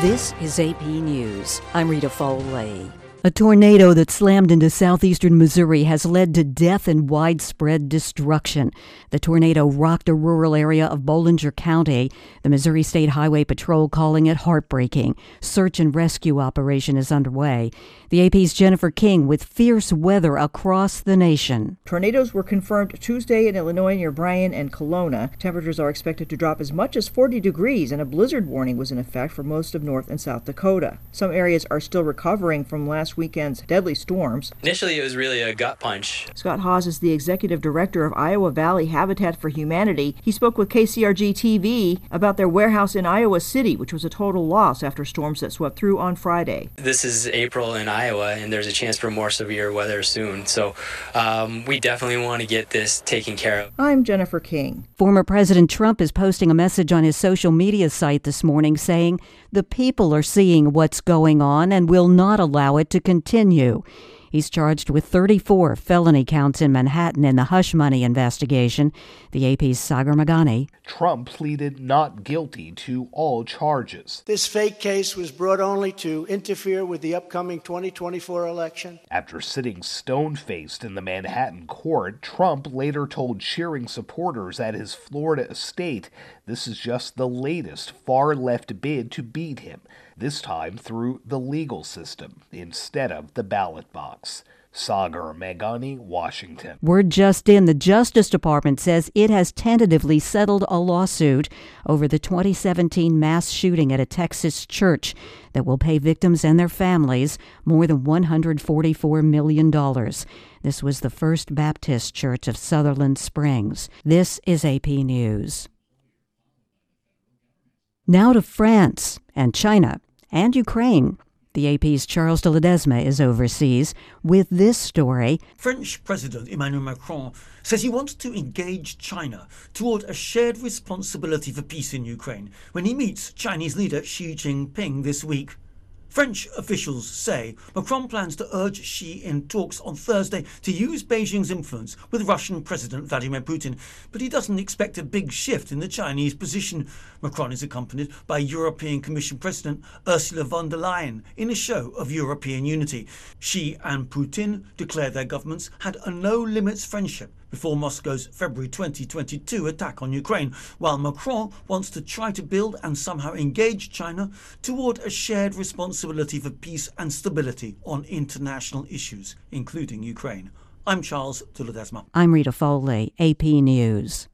This is AP News. I'm Rita Foley. A tornado that slammed into southeastern Missouri has led to death and widespread destruction. The tornado rocked a rural area of Bollinger County. The Missouri State Highway Patrol calling it heartbreaking. Search and rescue operation is underway. The AP's Jennifer King with fierce weather across the nation. Tornadoes were confirmed Tuesday in Illinois near Bryan and Kelowna. Temperatures are expected to drop as much as 40 degrees, and a blizzard warning was in effect for most of North and South Dakota. Some areas are still recovering from last weekend's deadly storms. Initially, it was really a gut punch. Scott Hawes is the executive director of Iowa Valley Habitat for Humanity. He spoke with KCRG-TV about their warehouse in Iowa City, which was a total loss after storms that swept through on Friday. This is April in Iowa, and there's a chance for more severe weather soon. So we definitely want to get this taken care of. I'm Jennifer King. Former President Trump is posting a message on his social media site this morning saying the people are seeing what's going on and will not allow it to continue. He's charged with 34 felony counts in Manhattan in the hush money investigation. The AP's Sagar Meghani. Trump pleaded not guilty to all charges. This fake case was brought only to interfere with the upcoming 2024 election. After sitting stone-faced in the Manhattan court, Trump later told cheering supporters at his Florida estate this is just the latest far-left bid to beat him, this time through the legal system instead of the ballot box. Sagar Meghani, Washington. Word just in, the Justice Department says it has tentatively settled a lawsuit over the 2017 mass shooting at a Texas church that will pay victims and their families more than $144 million. This was the First Baptist Church of Sutherland Springs. This is AP News. Now to France and China and Ukraine. The AP's Charles de Ledesma is overseas with this story. French President Emmanuel Macron says he wants to engage China toward a shared responsibility for peace in Ukraine when he meets Chinese leader Xi Jinping this week. French officials say Macron plans to urge Xi in talks on Thursday to use Beijing's influence with Russian President Vladimir Putin, but he doesn't expect a big shift in the Chinese position. Macron is accompanied by European Commission President Ursula von der Leyen in a show of European unity. Xi and Putin declared their governments had a no-limits friendship before Moscow's February 2022 attack on Ukraine, while Macron wants to try to build and somehow engage China toward a shared responsibility for peace and stability on international issues, including Ukraine. I'm Charles de Ledesma. I'm Rita Foley, AP News.